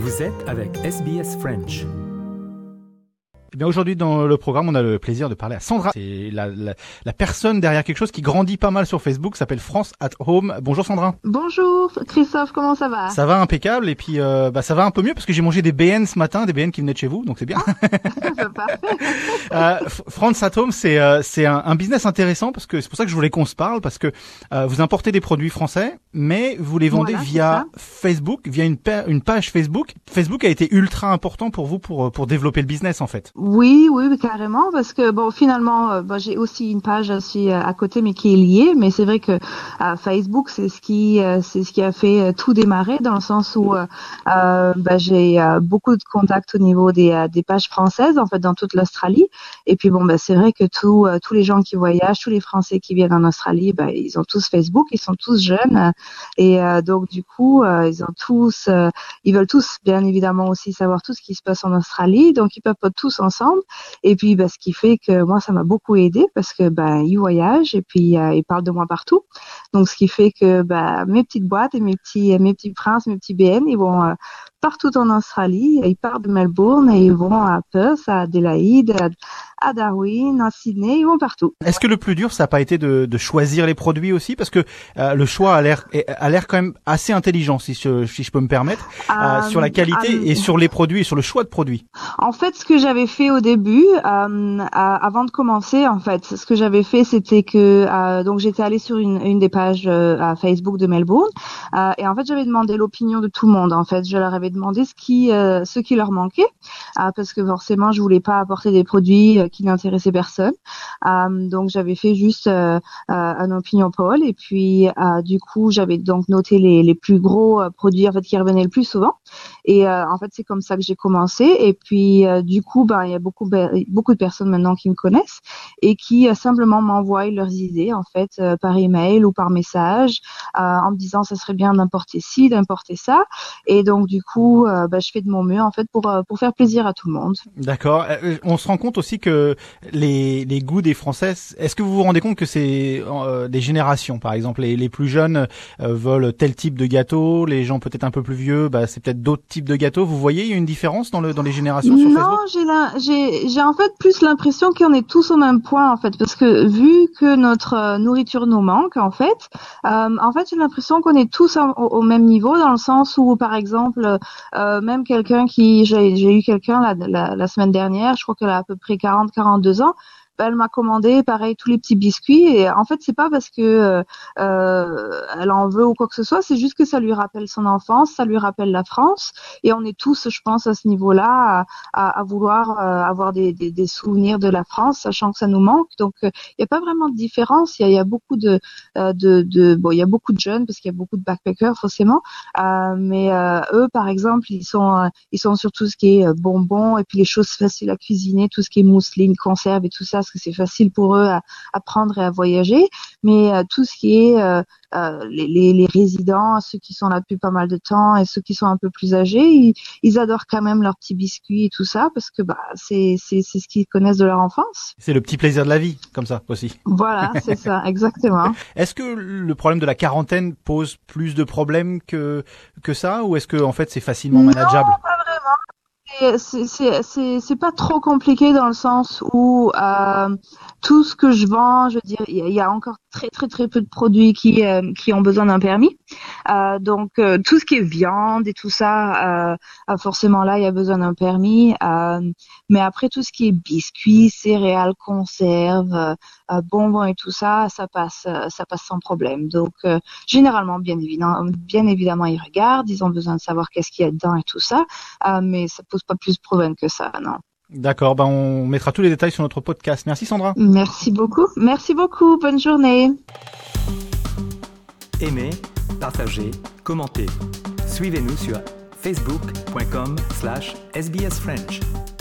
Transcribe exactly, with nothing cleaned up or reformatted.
Vous êtes avec S B S French. Eh bien, aujourd'hui, dans le programme, on a le plaisir de parler à Sandra. C'est la, la, la personne derrière quelque chose qui grandit pas mal sur Facebook, s'appelle France at Home. Bonjour Sandra. Bonjour Christophe, comment ça va? Ça va impeccable, et puis euh, bah ça va un peu mieux parce que j'ai mangé des B N ce matin, des B N qui venaient de chez vous, donc c'est bien. Parfait. euh, France at Home, c'est euh, c'est un, un business intéressant parce que c'est pour ça que je voulais qu'on se parle, parce que euh, vous importez des produits français, mais vous les vendez Voilà, via Facebook, via une, pa- une page Facebook. Facebook a été ultra important pour vous pour pour développer le business en fait. Oui, oui, oui, carrément, parce que bon, finalement, euh, bon, j'ai aussi une page aussi euh, à côté, mais qui est liée. Mais c'est vrai que euh, Facebook, c'est ce qui, euh, c'est ce qui a fait euh, tout démarrer, dans le sens où euh, euh, bah, j'ai euh, beaucoup de contacts au niveau des, euh, des pages françaises, en fait, dans toute l'Australie. Et puis bon, bah, c'est vrai que tous, euh, tous les gens qui voyagent, tous les Français qui viennent en Australie, bah, ils ont tous Facebook, ils sont tous jeunes, euh, et euh, donc du coup, euh, ils ont tous, euh, ils veulent tous, bien évidemment, aussi savoir tout ce qui se passe en Australie. Donc ils papotent tous ensemble. Et puis, bah, ce qui fait que moi, ça m'a beaucoup aidé parce que, bah, ils voyagent et puis euh, ils parlent de moi partout. Donc, ce qui fait que, bah, mes petites boîtes et mes petits, mes petits princes, mes petits B N, ils vont euh, partout en Australie. Ils partent de Melbourne et ils vont à Perth, à Adélaïde, à, à Darwin, à Sydney, ils vont partout. Est-ce que le plus dur, ça n'a pas été de, de choisir les produits aussi, parce que euh, le choix a l'air a l'air quand même assez intelligent, si je, si je peux me permettre, euh, Euh, sur la qualité euh, et sur les produits et sur le choix de produits. En fait, ce que j'avais fait au début, euh, à- avant de commencer, en fait, ce que j'avais fait, c'était que euh, donc j'étais allée sur une, une des pages euh, à Facebook de Melbourne, euh, et en fait, j'avais demandé l'opinion de tout le monde. En fait, je leur avais demandé ce qui euh, ce qui leur manquait, euh, parce que forcément, je voulais pas apporter des produits euh, qui n'intéressaient personne. Euh, donc, j'avais fait juste euh, euh, un opinion poll, et puis euh, du coup, j'avais donc noté les les plus gros euh, produits en fait qui revenaient le plus souvent. Et euh, en fait, c'est comme ça que j'ai commencé. Et puis, euh, du coup, ben, il y a beaucoup, beaucoup de personnes maintenant qui me connaissent et qui euh, simplement m'envoient leurs idées, en fait, euh, par email ou par message, euh, en me disant ça serait bien d'importer ci, d'importer ça. Et donc, du coup, euh, ben, je fais de mon mieux, en fait, pour euh, pour faire plaisir à tout le monde. D'accord. Euh, on se rend compte aussi que les les goûts des Français. Est-ce que vous vous rendez compte que c'est euh, des générations, par exemple, les les plus jeunes euh, veulent tel type de gâteau, les gens peut-être un peu plus vieux, bah c'est peut-être d'autres types de gâteaux. Vous voyez, il y a une différence dans le dans les générations sur Non, Facebook? j'ai la, j'ai, j'ai en fait plus l'impression qu'on est tous au même point, en fait, parce que vu que notre euh, nourriture nous manque, en fait, euh, en fait, j'ai l'impression qu'on est tous au, au même niveau, dans le sens où, par exemple, euh, même quelqu'un qui, j'ai, j'ai eu quelqu'un la, la, la semaine dernière, je crois qu'elle a à peu près quarante, quarante-deux ans. Ben, elle m'a commandé, pareil, tous les petits biscuits. Et en fait, c'est pas parce que euh, elle en veut ou quoi que ce soit, c'est juste que ça lui rappelle son enfance, ça lui rappelle la France. Et on est tous, je pense, à ce niveau-là, à, à, à vouloir euh, avoir des, des, des souvenirs de la France, sachant que ça nous manque. Donc, il euh, n'y a pas vraiment de différence. Il y a, y a beaucoup de, euh, de, de, bon, il y a beaucoup de jeunes parce qu'il y a beaucoup de backpackers forcément. Euh, mais euh, eux, par exemple, ils sont, euh, ils sont sur tout ce qui est bonbons et puis les choses faciles à cuisiner, tout ce qui est mousseline, conserve et tout ça. Parce que c'est facile pour eux à, à prendre et à voyager, mais euh, tout ce qui est euh, euh, les, les, les résidents, ceux qui sont là depuis pas mal de temps et ceux qui sont un peu plus âgés, ils, ils adorent quand même leurs petits biscuits et tout ça parce que bah c'est c'est c'est ce qu'ils connaissent de leur enfance. C'est le petit plaisir de la vie, comme ça aussi. Voilà, c'est ça, exactement. Est-ce que le problème de la quarantaine pose plus de problèmes que que ça, ou est-ce que en fait c'est facilement manageable? Non, pas vraiment. C'est, c'est, c'est, c'est pas trop compliqué dans le sens où euh, tout ce que je vends, je veux dire, il y, y a encore très très très peu de produits qui euh, qui ont besoin d'un permis. Euh, donc euh, tout ce qui est viande et tout ça, euh, forcément là il y a besoin d'un permis. Euh, mais après tout ce qui est biscuits, céréales, conserves, euh, bonbons et tout ça, ça passe euh, ça passe sans problème. Donc euh, généralement bien évidemment bien évidemment ils regardent, ils ont besoin de savoir qu'est-ce qu'il y a dedans et tout ça, euh, mais ça pose pas plus de problème que ça, non. D'accord, ben on mettra tous les détails sur notre podcast. Merci Sandra. Merci beaucoup. Merci beaucoup. Bonne journée. Aimez, partagez, commentez. Suivez-nous sur facebook point com slash S B S French.